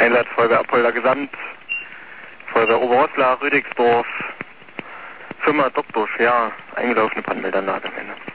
Einsatz Feuerwehr Apolda Gesamt, Feuerwehr Oberhoslar, Rüdigsdorf, Firma Dr. Schwer, eingelaufene Brandmeldanlage am Ende.